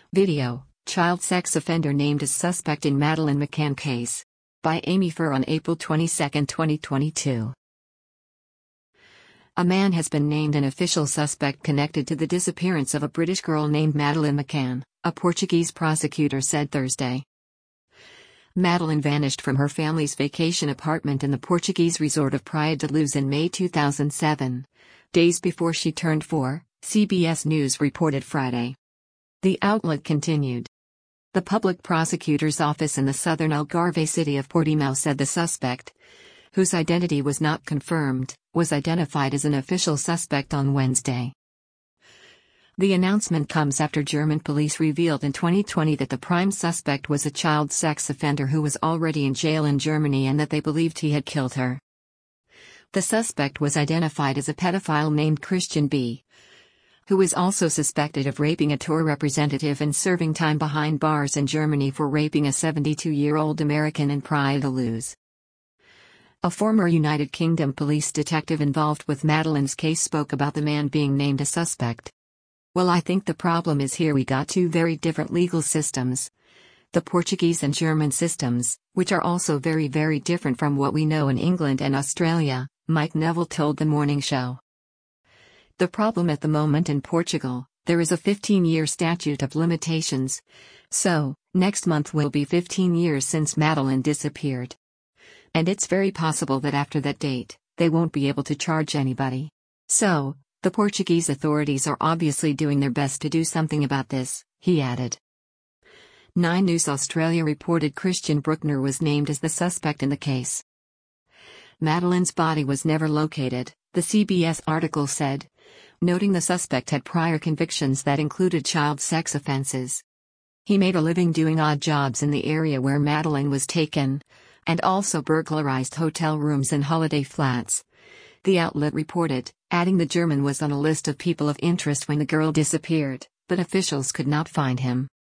Video, child sex offender named as suspect in Madeleine McCann case. By Amy Furr on April 22, 2022. A man has been named an official suspect connected to the disappearance of a British girl named Madeleine McCann, a Portuguese prosecutor said Thursday. Madeleine vanished from her family's vacation apartment in the Portuguese resort of Praia da Luz in May 2007, days before she turned 4, CBS News reported Friday. The outlet continued. The public prosecutor's office in the southern Algarve city of Portimão said the suspect, whose identity was not confirmed, was identified as an official suspect on Wednesday. The announcement comes after German police revealed in 2020 that the prime suspect was a child sex offender who was already in jail in Germany and that they believed he had killed her. The suspect was identified as a pedophile named Christian B., who is also suspected of raping a tour representative and serving time behind bars in Germany for raping a 72-year-old American in Praia da Luz. A former United Kingdom police detective involved with Madeleine's case spoke about the man being named a suspect. "Well, I think the problem is here we got two very different legal systems. The Portuguese and German systems, which are also very, very different from what we know in England and Australia," Mike Neville told The Morning Show. "The problem at the moment in Portugal, there is a 15-year statute of limitations. So, next month will be 15 years since Madeleine disappeared. And it's very possible that after that date, they won't be able to charge anybody. So, the Portuguese authorities are obviously doing their best to do something about this," he added. 9 News Australia reported Christian Bruckner was named as the suspect in the case. Madeleine's body was never located, the CBS article said, noting the suspect had prior convictions that included child sex offenses. He made a living doing odd jobs in the area where Madeleine was taken, and also burglarized hotel rooms and holiday flats, the outlet reported, adding the German was on a list of people of interest when the girl disappeared, but officials could not find him.